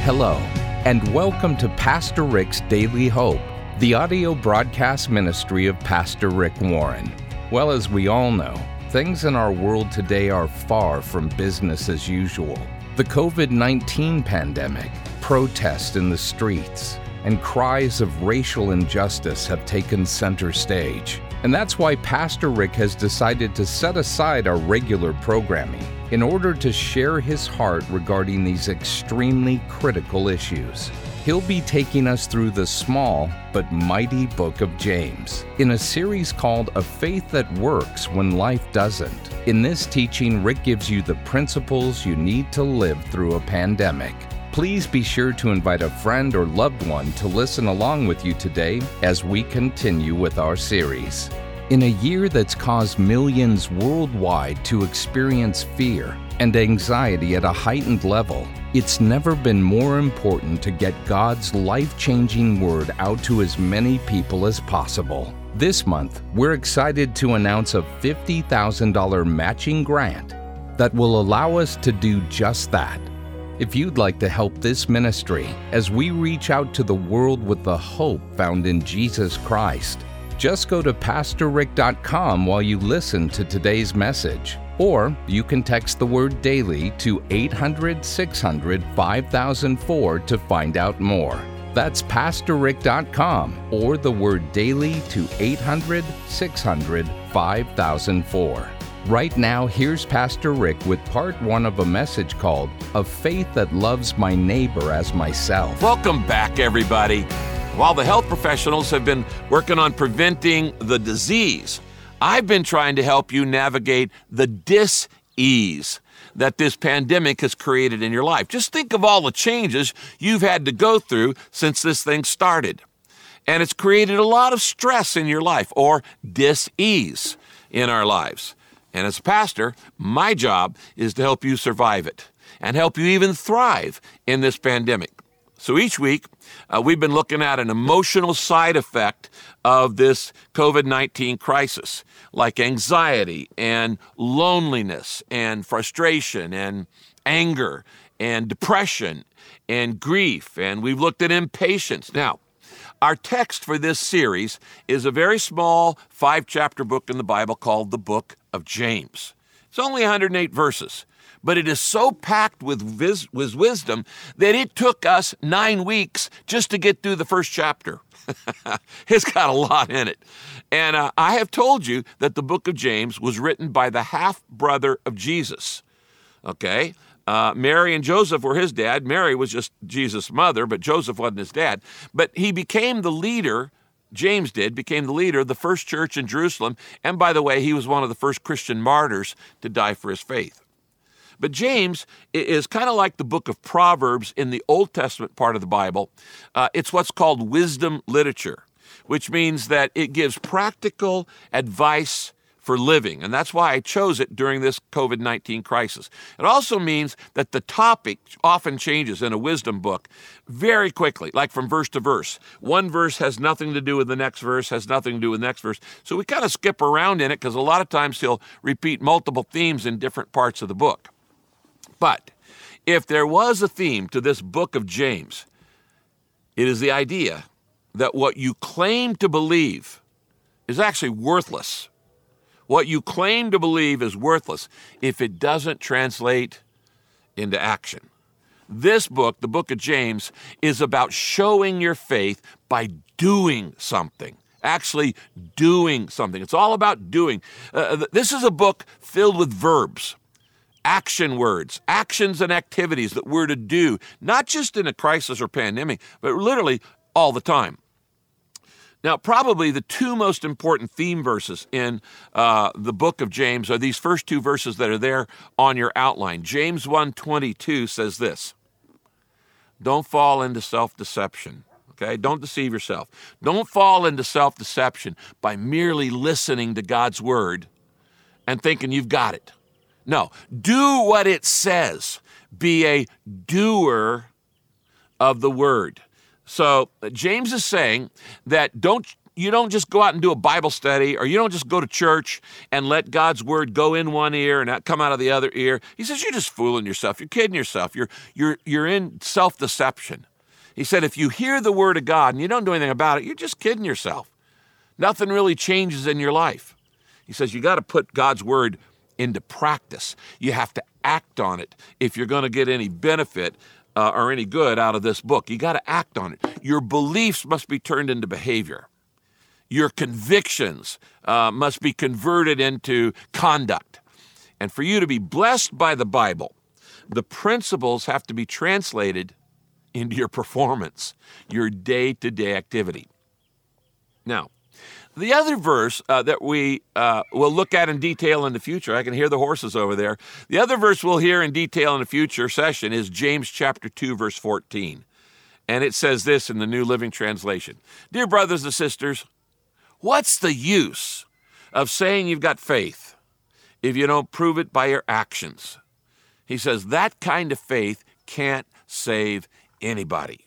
Hello, and welcome to Pastor Rick's Daily Hope, the audio broadcast ministry of Pastor Rick Warren. Well, as we all know, things in our world today are far from business as usual. The COVID-19 pandemic, protests in the streets, and cries of racial injustice have taken center stage. And that's why Pastor Rick has decided to set aside our regular programming in order to share his heart regarding these extremely critical issues. He'll be taking us through the small but mighty book of James in a series called A Faith That Works When Life Doesn't. In this teaching, Rick gives you the principles you need to live through a pandemic. Please be sure to invite a friend or loved one to listen along with you today as we continue with our series. In a year that's caused millions worldwide to experience fear and anxiety at a heightened level, it's never been more important to get God's life-changing word out to as many people as possible. This month, we're excited to announce a $50,000 matching grant that will allow us to do just that. If you'd like to help this ministry as we reach out to the world with the hope found in Jesus Christ, just go to PastorRick.com while you listen to today's message. Or you can text the word DAILY to 800-600-5004 to find out more. That's PastorRick.com or the word DAILY to 800-600-5004. Right now, here's Pastor Rick with part one of a message called A Faith That Loves My Neighbor as Myself. Welcome back, everybody. While the health professionals have been working on preventing the disease, I've been trying to help you navigate the dis-ease that this pandemic has created in your life. Just think of all the changes you've had to go through since this thing started. And it's created a lot of stress in your life, or dis-ease in our lives. And as a pastor, my job is to help you survive it and help you even thrive in this pandemic. So each week, we've been looking at an emotional side effect of this COVID-19 crisis, like anxiety and loneliness and frustration and anger and depression and grief. And we've looked at impatience. Now, our text for this series is a very small 5-chapter book in the Bible called the Book of James. It's only 108 verses, but it is so packed with wisdom that it took us 9 weeks just to get through the first chapter. It's got a lot in it. And I have told you that the Book of James was written by the half-brother of Jesus, okay? Mary and Joseph were his dad. Mary was just Jesus' mother, but Joseph wasn't his dad. But he became the leader, James became the leader of the first church in Jerusalem. And by the way, he was one of the first Christian martyrs to die for his faith. But James is kind of like the book of Proverbs in the Old Testament part of the Bible. It's what's called wisdom literature, which means that it gives practical advice for living. And that's why I chose it during this COVID-19 crisis. It also means that the topic often changes in a wisdom book very quickly, like from verse to verse. One verse has nothing to do with the next verse, has nothing to do with the next verse. So we kind of skip around in it because a lot of times he'll repeat multiple themes in different parts of the book. But if there was a theme to this book of James, it is the idea that what you claim to believe is actually worthless. What you claim to believe is worthless if it doesn't translate into action. This book, the book of James, is about showing your faith by doing something. Actually doing something. It's all about doing. This is a book filled with verbs, action words, actions and activities that we're to do, not just in a crisis or pandemic, but literally all the time. Now, probably the two most important theme verses in the book of James are these first two verses that are there on your outline. James 1:22 says this: don't fall into self-deception, okay? Don't deceive yourself. Don't fall into self-deception by merely listening to God's word and thinking you've got it. No, do what it says. Be a doer of the word. So James is saying that don't you don't just go out and do a Bible study, or you don't just go to church and let God's word go in one ear and not come out of the other ear. He says, you're just fooling yourself. You're kidding yourself. You're in self-deception. He said, if you hear the word of God and you don't do anything about it, you're just kidding yourself. Nothing really changes in your life. He says, you got to put God's word into practice. You have to act on it if you're going to get any benefit or any good out of this book. You got to act on it. Your beliefs must be turned into behavior. Your convictions must be converted into conduct. And for you to be blessed by the Bible, the principles have to be translated into your performance, your day-to-day activity. Now, the other verse that we will look at in detail in the future, I can hear the horses over there. The other verse we'll hear in detail in a future session is James chapter 2, verse 14. And it says this in the New Living Translation. Dear brothers and sisters, what's the use of saying you've got faith if you don't prove it by your actions? He says that kind of faith can't save anybody.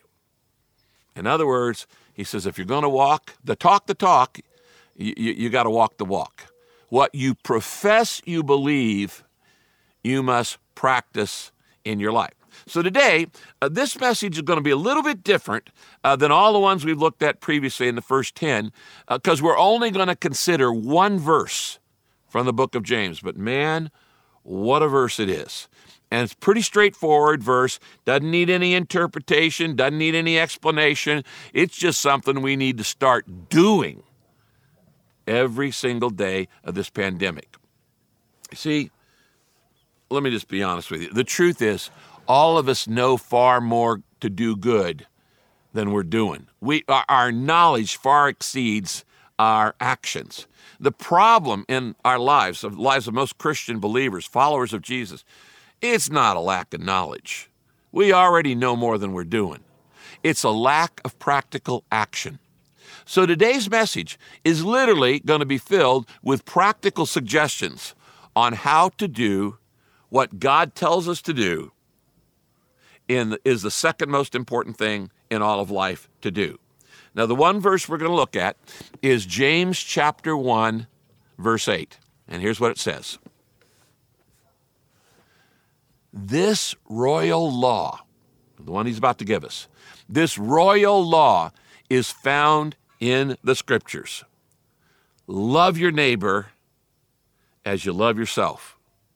In other words, he says if you're going to walk the talk, you got to walk the walk. What you profess you believe, you must practice in your life. So today, this message is going to be a little bit different than all the ones we've looked at previously in the first 10, because we're only going to consider one verse from the book of James. But man, what a verse it is. And it's a pretty straightforward verse, doesn't need any interpretation, doesn't need any explanation. It's just something we need to start doing every single day of this pandemic. See, let me just be honest with you. The truth is, all of us know far more to do good than we're doing. Our knowledge far exceeds our actions. The problem in our lives, of most Christian believers, followers of Jesus, it's not a lack of knowledge. We already know more than we're doing. It's a lack of practical action. So today's message is literally going to be filled with practical suggestions on how to do what God tells us to do is the second most important thing in all of life to do. Now, the one verse we're going to look at is James chapter 1, verse 8. And here's what it says. This royal law, the one he's about to give us, this royal law is found in the scriptures. Love your neighbor as you love yourself.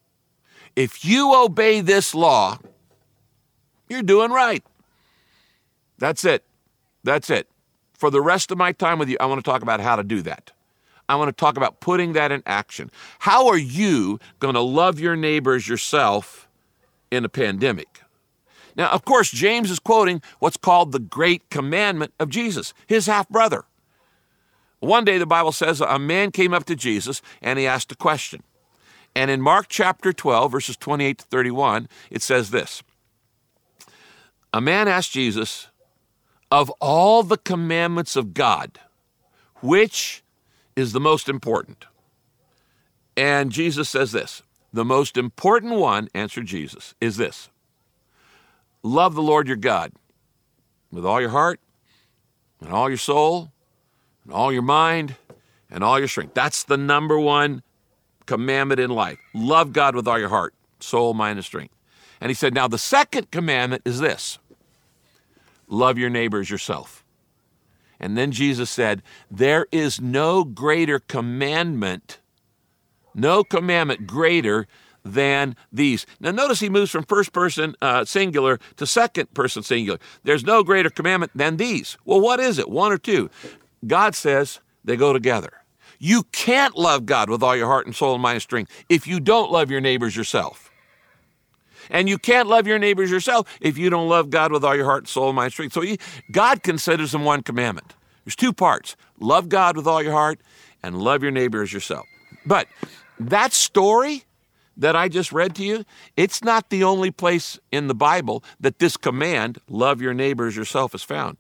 If you obey this law, you're doing right. That's it. That's it. For the rest of my time with you, I want to talk about how to do that. I want to talk about putting that in action. How are you going to love your neighbor as yourself in a pandemic? Now, of course, James is quoting what's called the great commandment of Jesus, his half-brother. One day, the Bible says, a man came up to Jesus and he asked a question. And in Mark chapter 12, verses 28 to 31, it says this. A man asked Jesus, of all the commandments of God, which is the most important? And Jesus says this, the most important one, answered Jesus, is this. Love the Lord your God with all your heart and all your soul and all your mind and all your strength. That's the number one commandment in life. Love God with all your heart, soul, mind, and strength. And he said, now the second commandment is this. Love your neighbor as yourself. And then Jesus said, there is no greater commandment, no commandment greater than these. Now notice he moves from first person singular to second person singular. There's no greater commandment than these. Well, what is it? One or two? God says they go together. You can't love God with all your heart and soul and mind and strength if you don't love your neighbors yourself. And you can't love your neighbors yourself if you don't love God with all your heart, soul, mind, and strength. So God considers them one commandment. There's two parts. Love God with all your heart and love your neighbor as yourself. But that story that I just read to you, it's not the only place in the Bible that this command, love your neighbor as yourself, is found.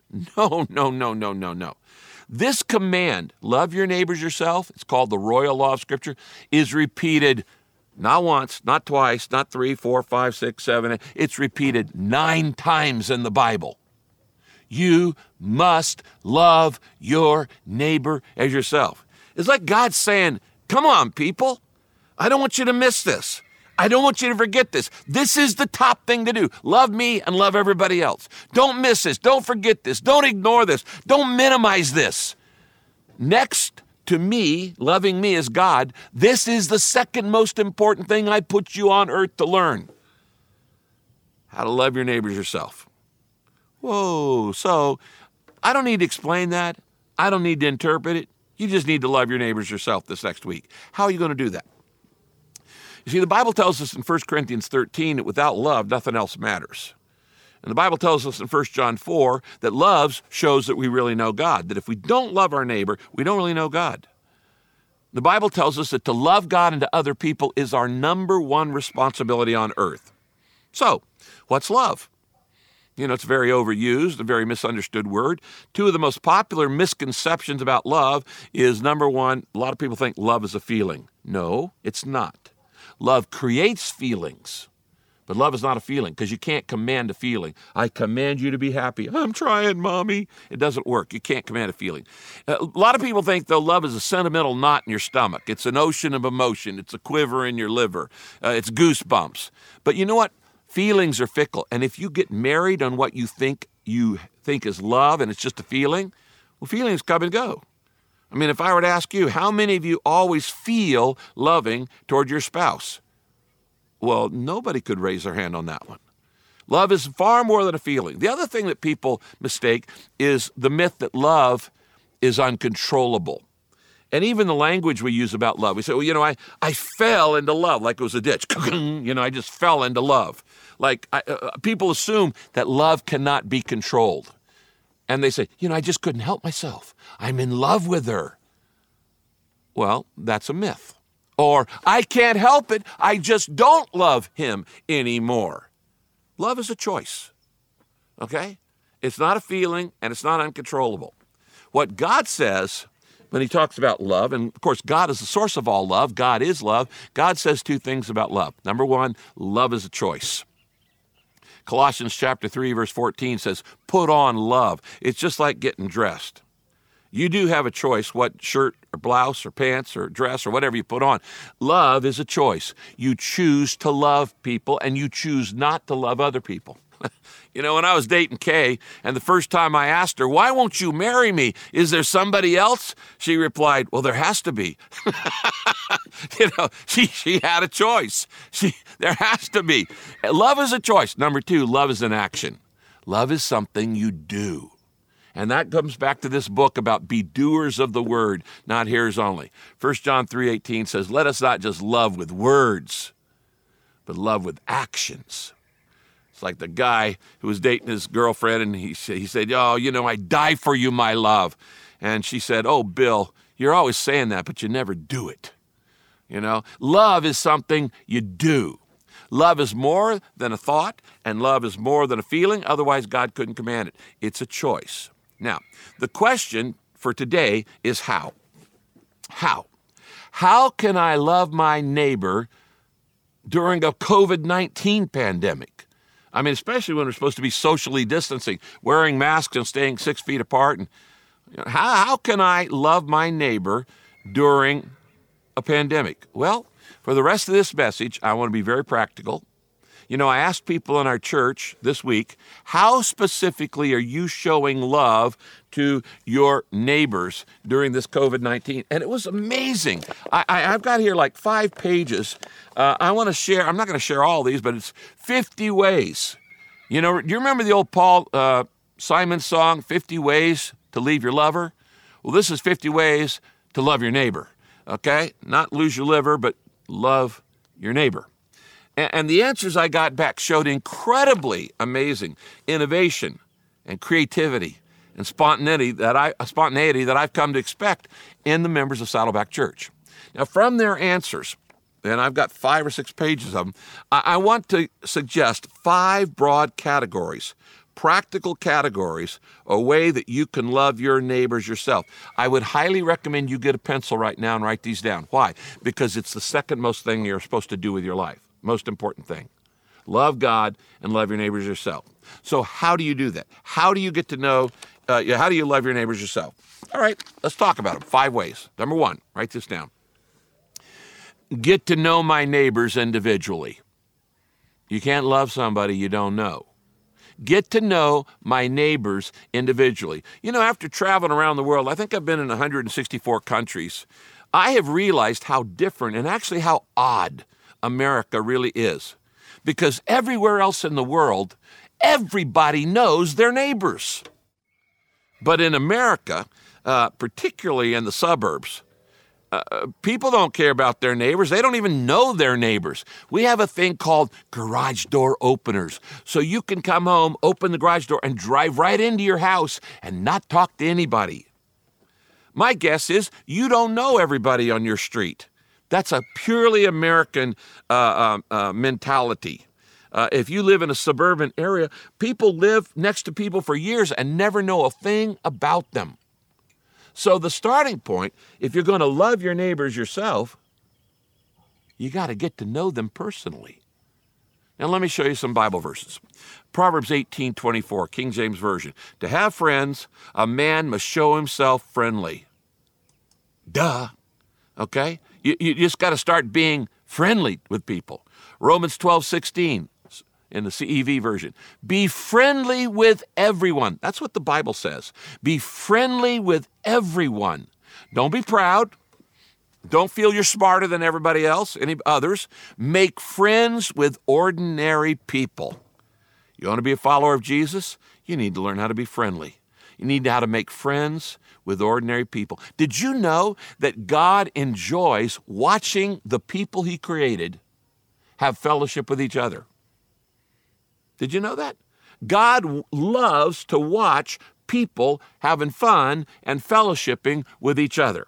No. This command, love your neighbors yourself, it's called the royal law of Scripture, is repeated not once, not twice, not 3, 4, 5, 6, 7. It's repeated 9 times in the Bible. You must love your neighbor as yourself. It's like God saying, come on, people. I don't want you to miss this. I don't want you to forget this. This is the top thing to do. Love me and love everybody else. Don't miss this. Don't forget this. Don't ignore this. Don't minimize this. Next to me, loving me as God, this is the second most important thing I put you on earth to learn. How to love your neighbors yourself. Whoa, so I don't need to explain that. I don't need to interpret it. You just need to love your neighbors yourself this next week. How are you going to do that? You see, the Bible tells us in 1 Corinthians 13 that without love, nothing else matters. And the Bible tells us in 1 John 4 that love shows that we really know God, that if we don't love our neighbor, we don't really know God. The Bible tells us that to love God and to other people is our number one responsibility on earth. So, what's love? You know, it's a very overused, a very misunderstood word. Two of the most popular misconceptions about love is, number one, a lot of people think love is a feeling. No, it's not. Love creates feelings, but love is not a feeling because you can't command a feeling. I command you to be happy. I'm trying, Mommy. It doesn't work. You can't command a feeling. A lot of people think, though, love is a sentimental knot in your stomach. It's an ocean of emotion. It's a quiver in your liver. It's goosebumps. But you know what? Feelings are fickle. And if you get married on what you think is love and it's just a feeling, well, feelings come and go. I mean, if I were to ask you, how many of you always feel loving toward your spouse? Well, nobody could raise their hand on that one. Love is far more than a feeling. The other thing that people mistake is the myth that love is uncontrollable. And even the language we use about love, we say, well, you know, I fell into love like it was a ditch. You know, I just fell into love. Like people assume that love cannot be controlled. And they say, you know, I just couldn't help myself. I'm in love with her. Well, that's a myth. Or, I can't help it. I just don't love him anymore. Love is a choice, okay? It's not a feeling, and it's not uncontrollable. What God says when he talks about love, and of course, God is the source of all love. God is love. God says two things about love. Number one, love is a choice. Colossians chapter 3, verse 14 says, put on love. It's just like getting dressed. You do have a choice what shirt or blouse or pants or dress or whatever you put on. Love is a choice. You choose to love people and you choose not to love other people. You know, when I was dating Kay, and the first time I asked her, why won't you marry me? Is there somebody else? She replied, well, there has to be. You know, she had a choice. There has to be. Love is a choice. Number two, love is an action. Love is something you do. And that comes back to this book about be doers of the word, not hearers only. 1 John 3:18 says, let us not just love with words, but love with actions. It's like the guy who was dating his girlfriend, and he said, oh, you know, I die for you, my love. And she said, oh, Bill, you're always saying that, but you never do it. You know, love is something you do. Love is more than a thought, and love is more than a feeling. Otherwise, God couldn't command it. It's a choice. Now, the question for today is how? How? How can I love my neighbor during a COVID-19 pandemic? I mean, especially when we're supposed to be socially distancing, wearing masks and staying 6 feet apart. And how can I love my neighbor during a pandemic? Well, for the rest of this message, I want to be very practical. You know, I asked people in our church this week, how specifically are you showing love to your neighbors during this COVID-19? And it was amazing. I've got here like 5 pages. I want to share, I'm not going to share all these, but it's 50 ways. You know, do you remember the old Paul Simon song, 50 Ways to Leave Your Lover? Well, this is 50 ways to love your neighbor, okay? Not lose your liver, but love your neighbor. And the answers I got back showed incredibly amazing innovation and creativity and spontaneity that I've come to expect in the members of Saddleback Church. Now, from their answers, and I've got 5 or 6 pages of them, I want to suggest 5 broad categories, practical categories, a way that you can love your neighbors yourself. I would highly recommend you get a pencil right now and write these down. Why? Because it's the second most thing you're supposed to do with your life. Most important thing. Love God and love your neighbors yourself. So how do you do that? How do you get to know, how do you love your neighbors yourself? All right, let's talk about them. 5 ways. Number 1, write this down. Get to know my neighbors individually. You can't love somebody you don't know. Get to know my neighbors individually. You know, after traveling around the world, I think I've been in 164 countries, I have realized how different and actually how odd America really is. Because everywhere else in the world, everybody knows their neighbors. But in America, particularly in the suburbs, people don't care about their neighbors. They don't even know their neighbors. We have a thing called garage door openers. So you can come home, open the garage door, and drive right into your house and not talk to anybody. My guess is you don't know everybody on your street. That's a purely American mentality. If you live in a suburban area, people live next to people for years and never know a thing about them. So the starting point, if you're going to love your neighbors yourself, you got to get to know them personally. Now let me show you some Bible verses. Proverbs 18:24, King James Version. To have friends, a man must show himself friendly. Duh. Okay? You just got to start being friendly with people. Romans 12:16 in the CEV version. Be friendly with everyone. That's what the Bible says. Be friendly with everyone. Don't be proud. Don't feel you're smarter than everybody else, any others. Make friends with ordinary people. You want to be a follower of Jesus? You need to learn how to be friendly. You need to know how to make friends with ordinary people. Did you know that God enjoys watching the people he created have fellowship with each other? Did you know that? God loves to watch people having fun and fellowshipping with each other.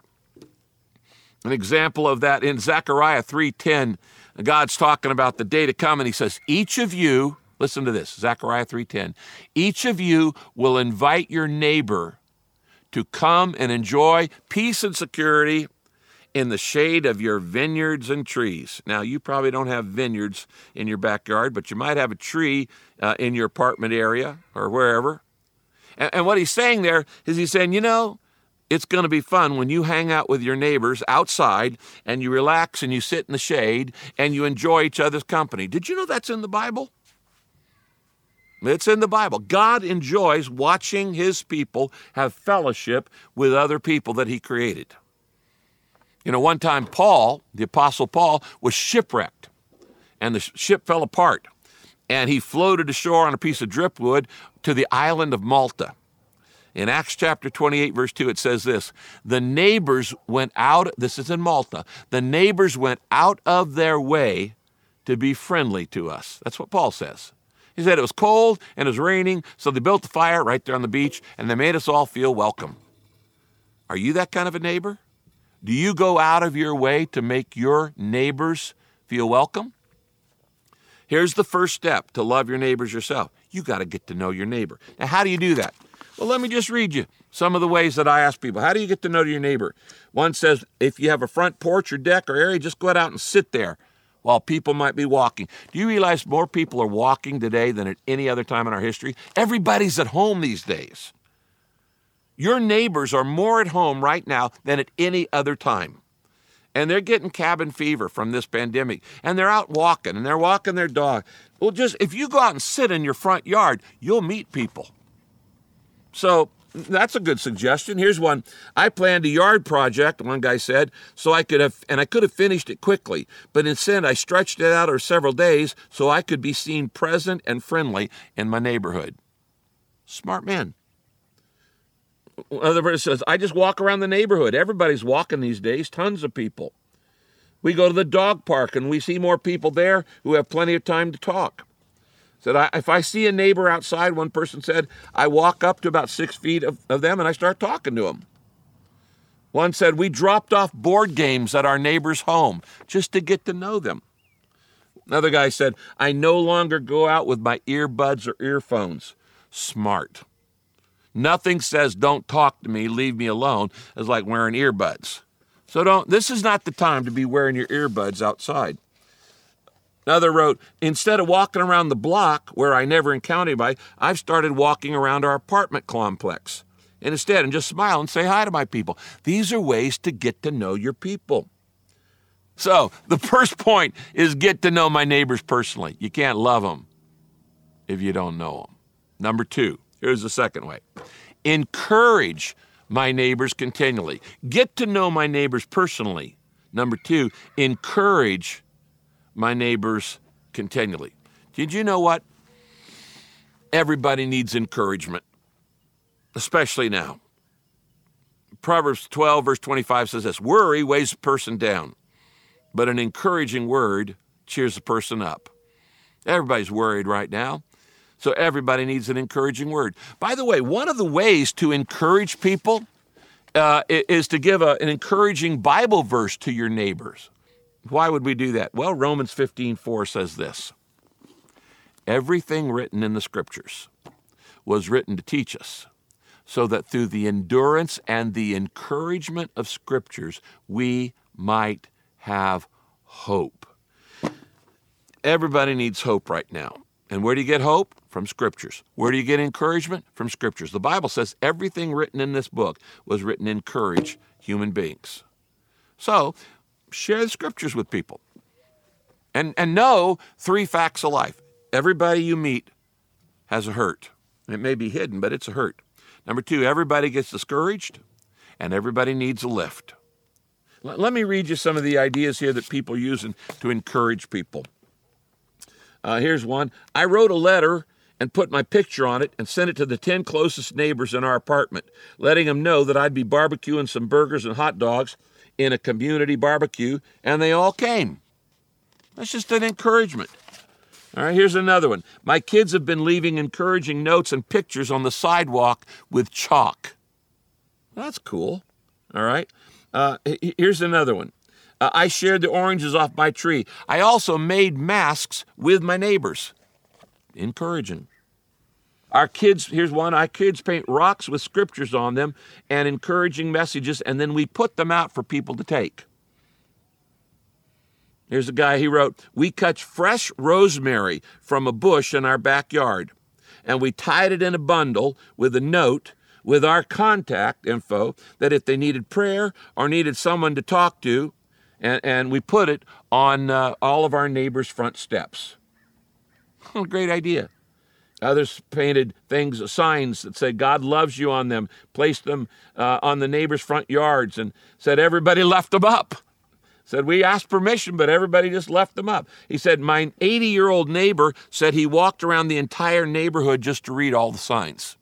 An example of that in Zechariah 3:10, God's talking about the day to come, and he says, each of you, listen to this, Zechariah 3:10, each of you will invite your neighbor to come and enjoy peace and security in the shade of your vineyards and trees. Now, you probably don't have vineyards in your backyard, but you might have a tree in your apartment area or wherever. And what he's saying there is he's saying, you know, it's going to be fun when you hang out with your neighbors outside and you relax and you sit in the shade and you enjoy each other's company. Did you know that's in the Bible? It's in the Bible. God enjoys watching his people have fellowship with other people that he created. You know, one time Paul, the Apostle Paul, was shipwrecked, and the ship fell apart, and he floated ashore on a piece of driftwood to the island of Malta. In Acts chapter 28, verse 2, it says this, the neighbors went out, this is in Malta, the neighbors went out of their way to be friendly to us. That's what Paul says. He said it was cold and it was raining, so they built a fire right there on the beach, and they made us all feel welcome. Are you that kind of a neighbor? Do you go out of your way to make your neighbors feel welcome? Here's the first step to love your neighbors yourself. You got to get to know your neighbor. Now, how do you do that? Well, let me just read you some of the ways that I ask people. How do you get to know your neighbor? One says, if you have a front porch or deck or area, just go out and sit there while people might be walking. Do you realize more people are walking today than at any other time in our history? Everybody's at home these days. Your neighbors are more at home right now than at any other time. And they're getting cabin fever from this pandemic. And they're out walking, and they're walking their dog. Well, just if you go out and sit in your front yard, you'll meet people. So that's a good suggestion. Here's one. I planned a yard project, one guy said, so I could have finished it quickly. But instead, I stretched it out over several days so I could be seen present and friendly in my neighborhood. Smart man. Another person says, I just walk around the neighborhood. Everybody's walking these days, tons of people. We go to the dog park and we see more people there who have plenty of time to talk. Said, if I see a neighbor outside, one person said, I walk up to about 6 feet of them and I start talking to them. One said, we dropped off board games at our neighbor's home just to get to know them. Another guy said, I no longer go out with my earbuds or earphones. Smart. Nothing says don't talk to me, leave me alone, as like wearing earbuds. So this is not the time to be wearing your earbuds outside. Another wrote, instead of walking around the block where I never encounter anybody, I've started walking around our apartment complex. And instead, and just smile and say hi to my people. These are ways to get to know your people. So the first point is get to know my neighbors personally. You can't love them if you don't know them. Number 2, here's the second way. Encourage my neighbors continually. Get to know my neighbors personally. Number 2, encourage my neighbors continually. Did you know what? Everybody needs encouragement, especially now. Proverbs 12, verse 25 says this, worry weighs a person down, but an encouraging word cheers a person up. Everybody's worried right now, so everybody needs an encouraging word. By the way, one of the ways to encourage people is to give an encouraging Bible verse to your neighbors. Why would we do that? Well, Romans 15:4 says this, everything written in the Scriptures was written to teach us, so that through the endurance and the encouragement of Scriptures, we might have hope. Everybody needs hope right now. And where do you get hope? From Scriptures. Where do you get encouragement? From Scriptures. The Bible says everything written in this book was written to encourage human beings. So, share the Scriptures with people. And know 3 facts of life. Everybody you meet has a hurt. It may be hidden, but it's a hurt. Number 2, everybody gets discouraged, and everybody needs a lift. Let me read you some of the ideas here that people are using to encourage people. Here's one. I wrote a letter and put my picture on it and sent it to the 10 closest neighbors in our apartment, letting them know that I'd be barbecuing some burgers and hot dogs in a community barbecue, and they all came. That's just an encouragement. All right, here's another one. My kids have been leaving encouraging notes and pictures on the sidewalk with chalk. That's cool. All right. Here's another one. I shared the oranges off my tree. I also made masks with my neighbors. Encouraging. Our kids, here's one. Our kids paint rocks with scriptures on them and encouraging messages, and then we put them out for people to take. Here's a guy, he wrote, we cut fresh rosemary from a bush in our backyard, and we tied it in a bundle with a note with our contact info that if they needed prayer or needed someone to talk to, and we put it on all of our neighbors' front steps. Oh, great idea. Others painted things, signs that said God loves you on them, placed them on the neighbors' front yards, and said everybody left them up. Said we asked permission, but everybody just left them up. He said my 80-year-old neighbor said he walked around the entire neighborhood just to read all the signs.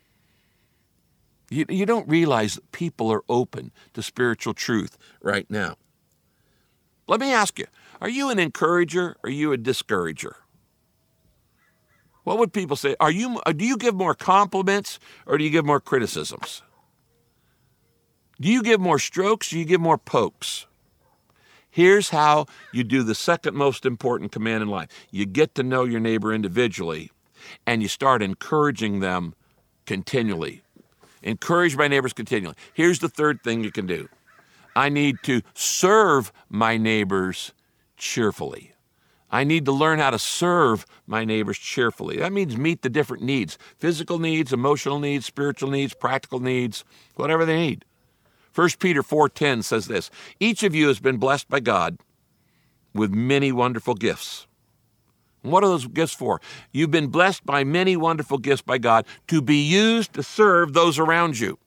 You don't realize that people are open to spiritual truth right now. Let me ask you, are you an encourager or are you a discourager? What would people say? Do you give more compliments or do you give more criticisms? Do you give more strokes or do you give more pokes? Here's how you do the second most important command in life. You get to know your neighbor individually and you start encouraging them continually. Encourage my neighbors continually. Here's the third thing you can do. I need to serve my neighbors cheerfully. I need to learn how to serve my neighbors cheerfully. That means meet the different needs, physical needs, emotional needs, spiritual needs, practical needs, whatever they need. 1 Peter 4:10 says this, each of you has been blessed by God with many wonderful gifts. And what are those gifts for? You've been blessed by many wonderful gifts by God to be used to serve those around you.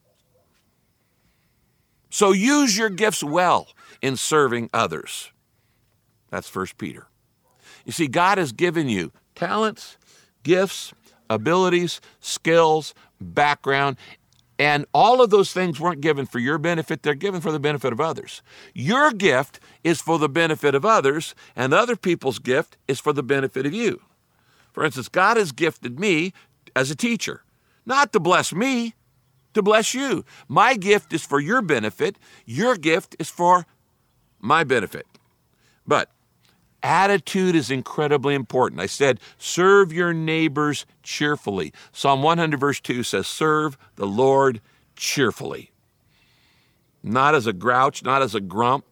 So use your gifts well in serving others. That's 1 Peter. You see, God has given you talents, gifts, abilities, skills, background, and all of those things weren't given for your benefit. They're given for the benefit of others. Your gift is for the benefit of others, and other people's gift is for the benefit of you. For instance, God has gifted me as a teacher, not to bless me, to bless you. My gift is for your benefit. Your gift is for my benefit. But attitude is incredibly important. I said, serve your neighbors cheerfully. Psalm 100 verse 2 says, serve the Lord cheerfully. Not as a grouch, not as a grump,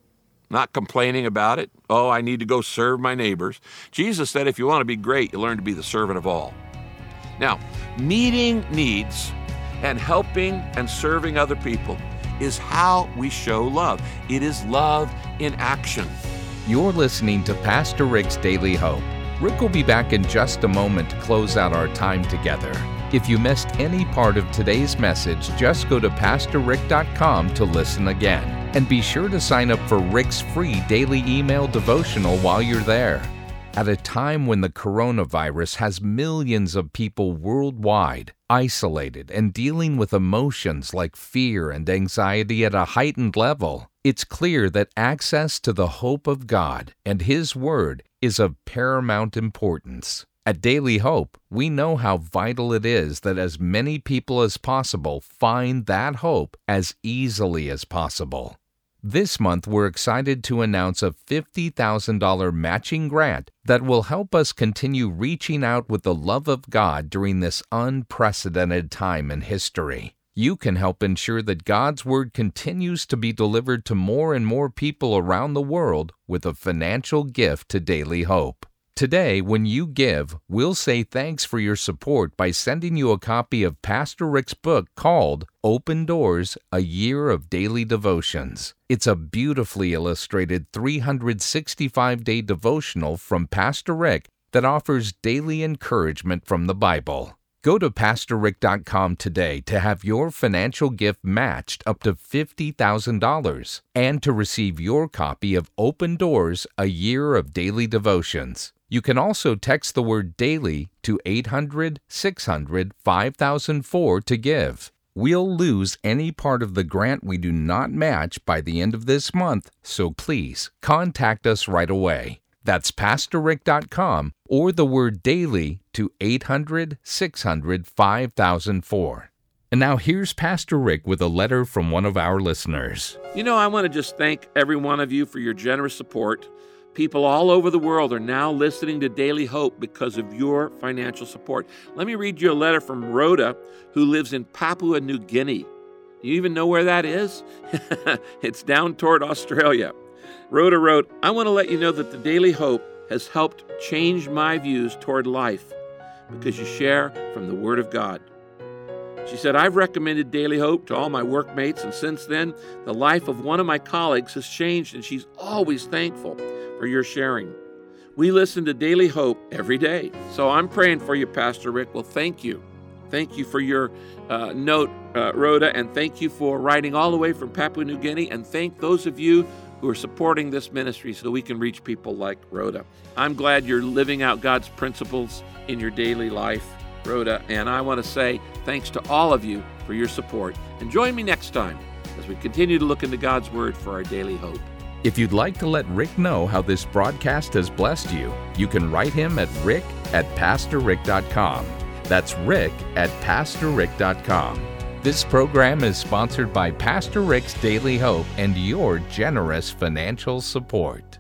not complaining about it. Oh, I need to go serve my neighbors. Jesus said if you want to be great, you learn to be the servant of all. Now, meeting needs and helping and serving other people is how we show love. It is love in action. You're listening to Pastor Rick's Daily Hope. Rick will be back in just a moment to close out our time together. If you missed any part of today's message, just go to PastorRick.com to listen again. And be sure to sign up for Rick's free daily email devotional while you're there. At a time when the coronavirus has millions of people worldwide isolated and dealing with emotions like fear and anxiety at a heightened level, it's clear that access to the hope of God and His Word is of paramount importance. At Daily Hope, we know how vital it is that as many people as possible find that hope as easily as possible. This month, we're excited to announce a $50,000 matching grant that will help us continue reaching out with the love of God during this unprecedented time in history. You can help ensure that God's Word continues to be delivered to more and more people around the world with a financial gift to Daily Hope. Today, when you give, we'll say thanks for your support by sending you a copy of Pastor Rick's book called Open Doors, A Year of Daily Devotions. It's a beautifully illustrated 365-day devotional from Pastor Rick that offers daily encouragement from the Bible. Go to PastorRick.com today to have your financial gift matched up to $50,000 and to receive your copy of Open Doors, A Year of Daily Devotions. You can also text the word DAILY to 800-600-5004 to give. We'll lose any part of the grant we do not match by the end of this month, so please contact us right away. That's PastorRick.com or the word DAILY to 800-600-5004. And now here's Pastor Rick with a letter from one of our listeners. I want to just thank every one of you for your generous support. People all over the world are now listening to Daily Hope because of your financial support. Let me read you a letter from Rhoda, who lives in Papua New Guinea. Do you even know where that is? It's down toward Australia. Rhoda wrote, I want to let you know that the Daily Hope has helped change my views toward life because you share from the Word of God. She said, I've recommended Daily Hope to all my workmates, and since then, the life of one of my colleagues has changed, and she's always thankful for your sharing. We listen to Daily Hope every day. So I'm praying for you, Pastor Rick. Well, thank you. Thank you for your note, Rhoda, and thank you for writing all the way from Papua New Guinea, and thank those of you who are supporting this ministry so we can reach people like Rhoda. I'm glad you're living out God's principles in your daily life, Rhoda, and I want to say thanks to all of you for your support. And join me next time as we continue to look into God's Word for our daily hope. If you'd like to let Rick know how this broadcast has blessed you, you can write him at rick@pastorrick.com. That's rick@pastorrick.com. This program is sponsored by Pastor Rick's Daily Hope and your generous financial support.